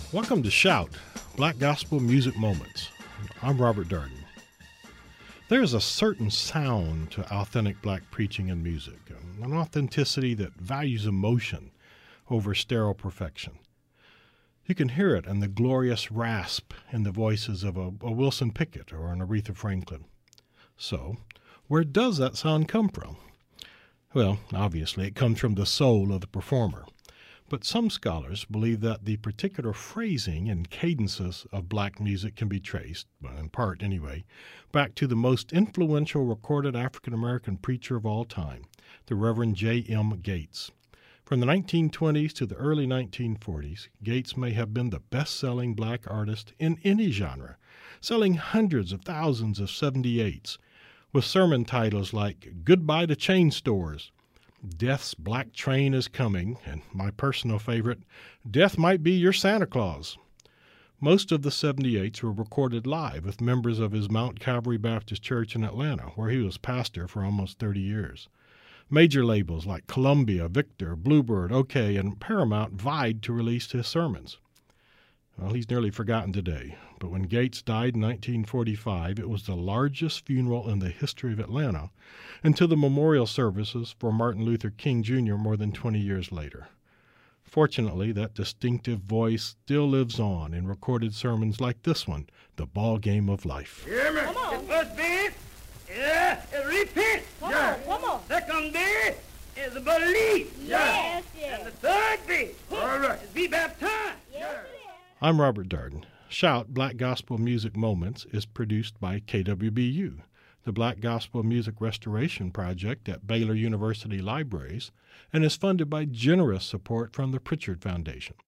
Welcome to Shout, Black Gospel Music Moments. I'm Robert Darden. There is a certain sound to authentic black preaching and music, an authenticity that values emotion over sterile perfection. You can hear it in the glorious rasp in the voices of a Wilson Pickett or an Aretha Franklin. So, where does that sound come from? Well, obviously it comes from the soul of the performer. But some scholars believe that the particular phrasing and cadences of black music can be traced, in part anyway, back to the most influential recorded African-American preacher of all time, the Reverend J.M. Gates. From the 1920s to the early 1940s, Gates may have been the best-selling black artist in any genre, selling hundreds of thousands of 78s, with sermon titles like Goodbye to Chain Stores, Death's Black Train is Coming, and my personal favorite, Death Might Be Your Santa Claus. Most of the 78s were recorded live with members of his Mount Calvary Baptist Church in Atlanta, where he was pastor for almost 30 years. Major labels like Columbia, Victor, Bluebird, OK, and Paramount vied to release his sermons. Well, he's nearly forgotten today, but when Gates died in 1945, it was the largest funeral in the history of Atlanta until the memorial services for Martin Luther King Jr. more than 20 years later. Fortunately, that distinctive voice still lives on in recorded sermons like this one, The Ball Game of Life. Hear me? Come on. The first beat, repeat. Come on. Second beat is believe. Yes, And yes. the third beat, all right, is be baptized. Yes, it is. I'm Robert Darden. Shout Black Gospel Music Moments is produced by KWBU, the Black Gospel Music Restoration Project at Baylor University Libraries, and is funded by generous support from the Pritchard Foundation.